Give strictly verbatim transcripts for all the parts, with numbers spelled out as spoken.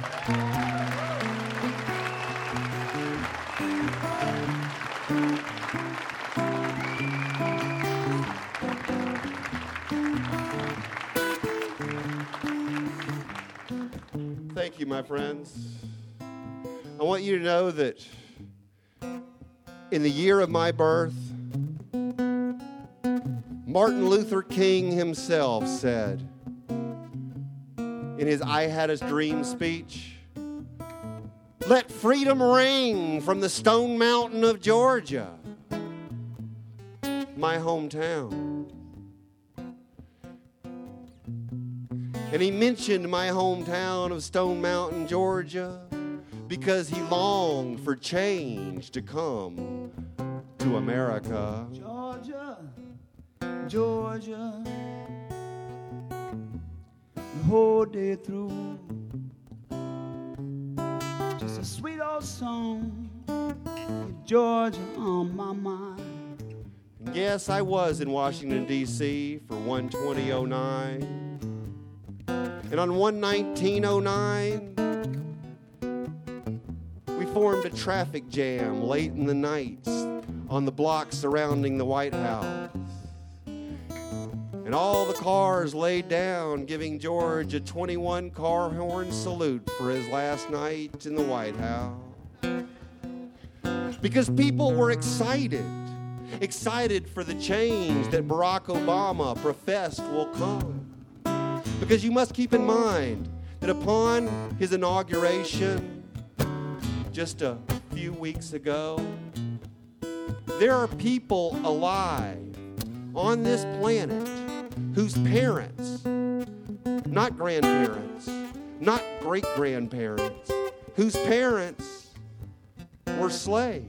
Thank you, my friends. I want you to know that in the year of my birth, Martin Luther King himself said in his I Had a Dream speech, "Let freedom ring from the Stone Mountain of Georgia, my hometown." And he mentioned my hometown of Stone Mountain, Georgia, because he longed for change to come to America. Georgia, Georgia, the whole day through, just a sweet old song, Georgia on my mind. And yes, I was in Washington, D C for one twenty oh nine. And on one nineteen oh nine, we formed a traffic jam late in the night on the block surrounding the White House. And all the cars laid down, giving George a twenty-one car horn salute for his last night in the White House. Because people were excited, excited for the change that Barack Obama professed will come. Because you must keep in mind that upon his inauguration just a few weeks ago, there are people alive on this planet whose parents, not grandparents, not great-grandparents, whose parents were slaves.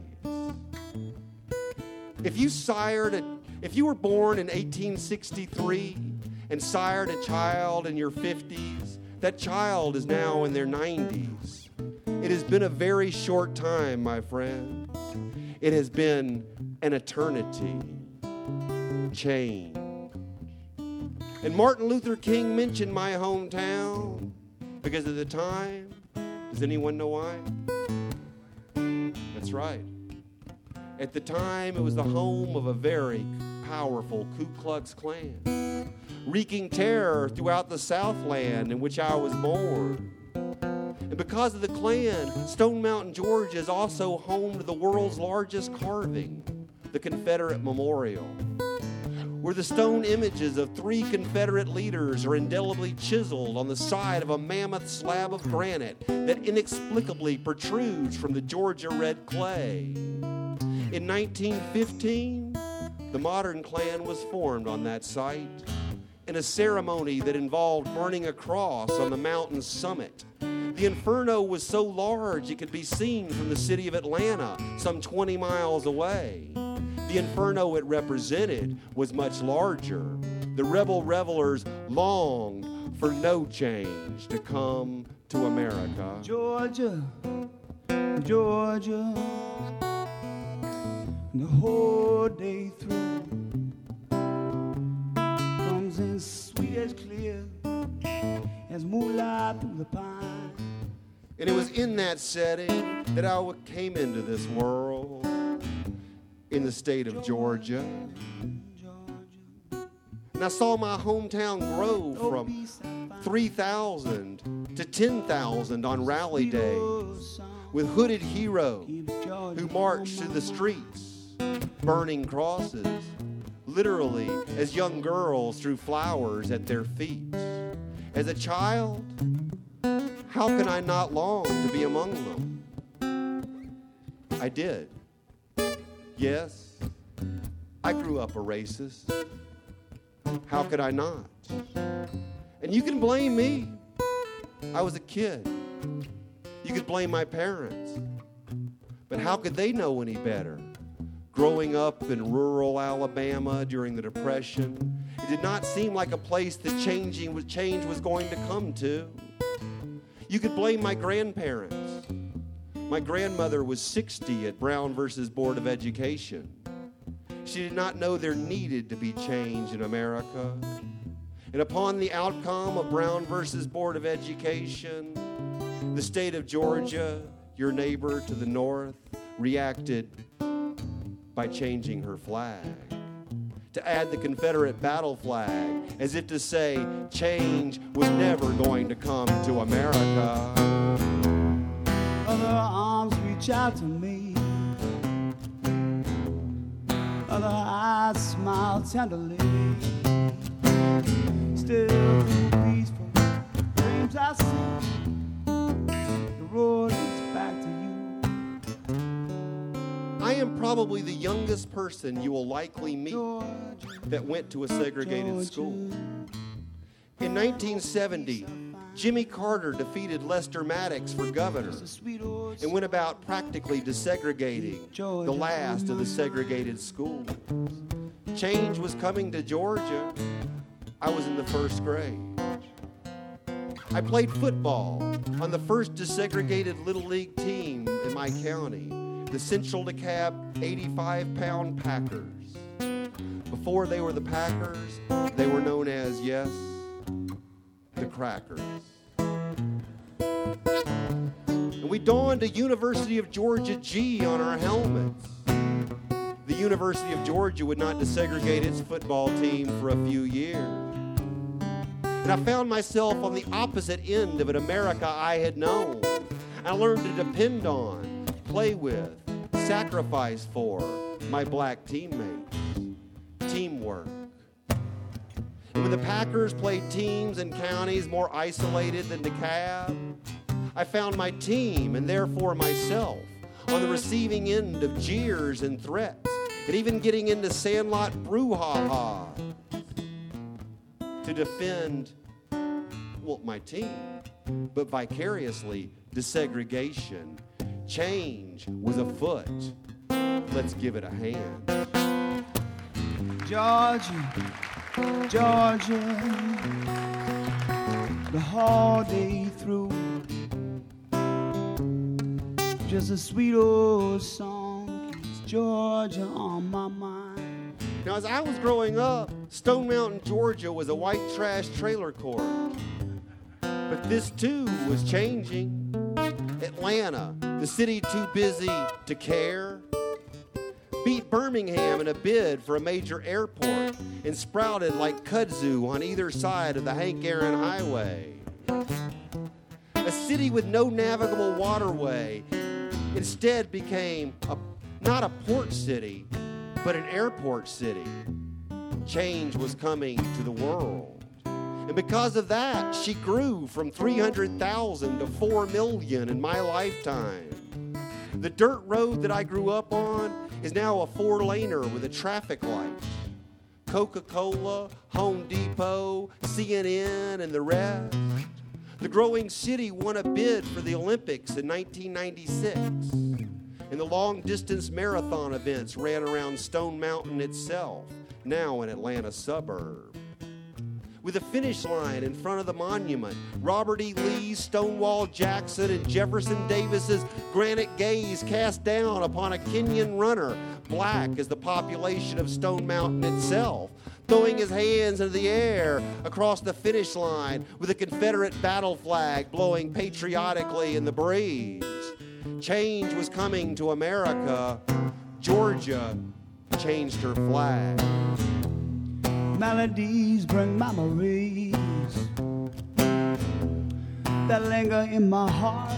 If you sired a, if you were born in eighteen sixty-three and sired a child in your fifties, that child is now in their nineties. It has been a very short time, my friend. It has been an eternity. Change. And Martin Luther King mentioned my hometown because at the time, does anyone know why? That's right. At the time, it was the home of a very powerful Ku Klux Klan, wreaking terror throughout the Southland in which I was born. And because of the Klan, Stone Mountain, Georgia is also home to the world's largest carving, the Confederate Memorial, where the stone images of three Confederate leaders are indelibly chiseled on the side of a mammoth slab of granite that inexplicably protrudes from the Georgia red clay. In nineteen fifteen, the modern Klan was formed on that site in a ceremony that involved burning a cross on the mountain's summit. The inferno was so large it could be seen from the city of Atlanta, some twenty miles away. The inferno it represented was much larger. The rebel revelers longed for no change to come to America. Georgia, Georgia, the whole day through comes in sweet as clear as moonlight through the pine. And it was in that setting that I came into this world in the state of Georgia. And I saw my hometown grow from three thousand to ten thousand on rally days with hooded heroes who marched through the streets burning crosses, literally as young girls threw flowers at their feet. As a child, how can I not long to be among them? I did. Yes, I grew up a racist. How could I not? And you can blame me. I was a kid. You could blame my parents. But how could they know any better? Growing up in rural Alabama during the Depression, it did not seem like a place that changing was, change was going to come to. You could blame my grandparents. My grandmother was sixty at Brown versus Board of Education. She did not know there needed to be change in America. And upon the outcome of Brown versus Board of Education, The state of Georgia, your neighbor to the north, reacted by changing her flag to add the Confederate battle flag, as if to say change was never going to come to America. Other arms reach out to me, other eyes smile tenderly. Still through peaceful dreams I see, the road leads back to you. I am probably the youngest person you will likely meet that went to a segregated school. In nineteen seventy, Jimmy Carter defeated Lester Maddox for governor and went about practically desegregating the last of the segregated schools. Change was coming to Georgia. I was in the first grade. I played football on the first desegregated Little League team in my county, the Central DeKalb eighty-five pound Packers. Before they were the Packers, they were known as, yes, the Crackers. And we donned a University of Georgia G on our helmets. The University of Georgia would not desegregate its football team for a few years. And I found myself on the opposite end of an America I had known. I learned to depend on, play with, sacrifice for my black teammates. Teamwork. And when the Packers played teams in counties more isolated than DeKalb, I found my team, and therefore myself, on the receiving end of jeers and threats, and even getting into Sandlot brouhaha to defend, well, my team, but vicariously desegregation. Change was afoot. Let's give it a hand. Georgia, Georgia, the whole day through, just a sweet old song keeps Georgia on my mind. Now, as I was growing up, Stone Mountain, Georgia was a white trash trailer court. But this, too, was changing. Atlanta, the city too busy to care, beat Birmingham in a bid for a major airport and sprouted like kudzu on either side of the Hank Aaron Highway. A city with no navigable waterway instead became a, not a port city, but an airport city. Change was coming to the world. And because of that, she grew from three hundred thousand to four million in my lifetime. The dirt road that I grew up on is now a four-laner with a traffic light. Coca-Cola, Home Depot, C N N, and the rest. The growing city won a bid for the Olympics in nineteen ninety-six. And the long-distance marathon events ran around Stone Mountain itself, now an Atlanta suburb. With a finish line in front of the monument, Robert E. Lee, Stonewall Jackson, and Jefferson Davis's granite gaze cast down upon a Kenyan runner, black as the population of Stone Mountain itself, throwing his hands into the air across the finish line with a Confederate battle flag blowing patriotically in the breeze. Change was coming to America. Georgia changed her flag. Melodies bring memories that linger in my heart.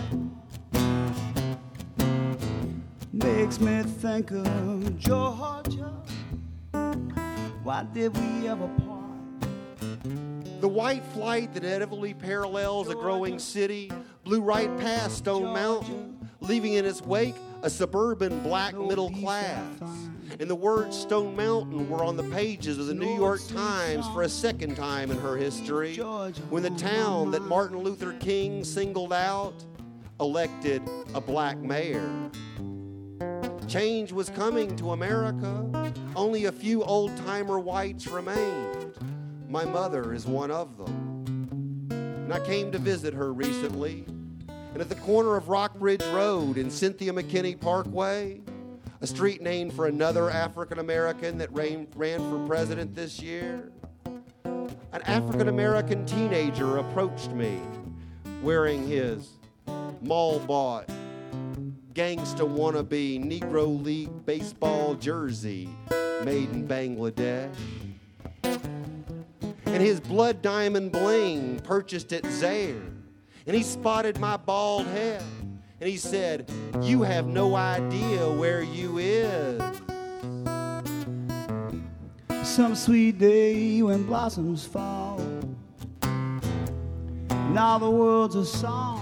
Makes me think of Georgia. Why did we ever part? The white flight that inevitably parallels a growing city blew right past Stone Mountain, leaving in its wake a suburban black middle class. And the words Stone Mountain were on the pages of the New York Times for a second time in her history, when the town that Martin Luther King singled out elected a black mayor. Change was coming to America. Only a few old-timer whites remained. My mother is one of them. And I came to visit her recently. And at the corner of Rockbridge Road and Cynthia McKinney Parkway, a street named for another African-American that ran, ran for president this year, an African-American teenager approached me wearing his mall-bought, gangsta wannabe Negro League baseball jersey made in Bangladesh. And his blood diamond bling purchased at Zaire. And he spotted my bald head. And he said, "You have no idea where you is." Some sweet day when blossoms fall, now the world's a song.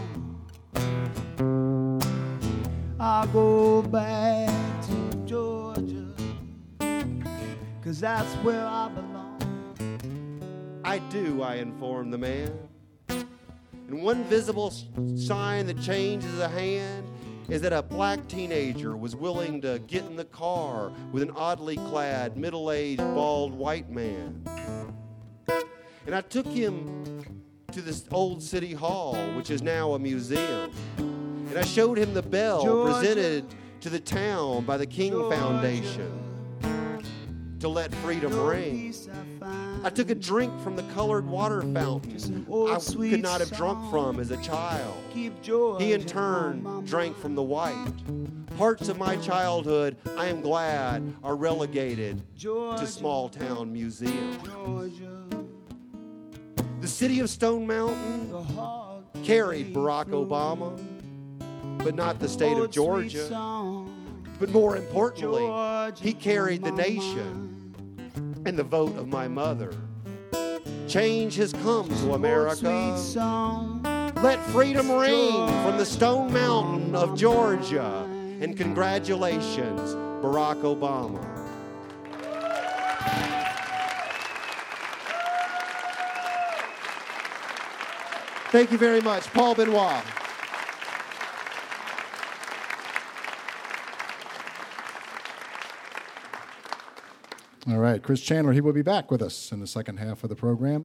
I go back to Georgia, 'cause that's where I belong. I do, I informed the man. And one visible s- sign that changes a hand is that a black teenager was willing to get in the car with an oddly clad, middle-aged, bald white man. And I took him to this old city hall, which is now a museum. And I showed him the bell Georgia, presented to the town by the King Georgia, Foundation to let freedom your ring. peace I find. I took a drink from the colored water fountain Some old I sweet could not have drunk song. from as a child. Keep Georgia He in on my turn drank mind. from the white. Parts of my childhood, I am glad, are relegated Georgia, to small town museum. Georgia, The city of Stone Mountain the hog carried Barack flows. Obama, but not the state of Old sweet Georgia. song. But more importantly, Georgia he carried the on my nation and the vote of my mother. Change has come to Old America. sweet song. Let freedom ring from the Stone Mountain of Georgia. And congratulations, Barack Obama. Thank you very much, Paul Benoit. All right, Chris Chandler, he will be back with us in the second half of the program.